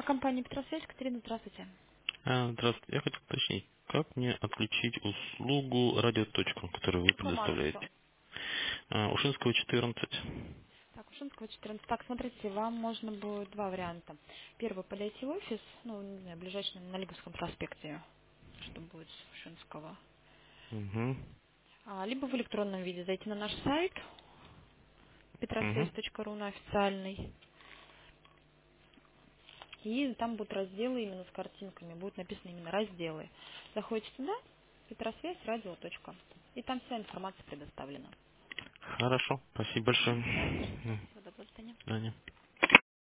Компания Петросвязь, Катерина, здравствуйте. Здравствуйте. Я хотел уточнить, как мне отключить услугу радиоточку, которую вы Какому адресу? предоставляете? Ушинского, 14. Так, Ушинского, 14. Так, смотрите, вам можно будет два варианта. Первый, подойти в офис, ну, не знаю, ближайший на Лиговском проспекте, что будет с Ушинского. Угу. Либо в электронном виде зайти на наш сайт Угу. petrosвязь.ру на официальный. И там будут разделы именно с картинками, будет написано именно разделы. Заходите туда, Петросвязь, радио. И там вся информация предоставлена. Хорошо. Спасибо большое. Пожалуйста, пожалуйста. Всего доброго, до свидания. До свидания.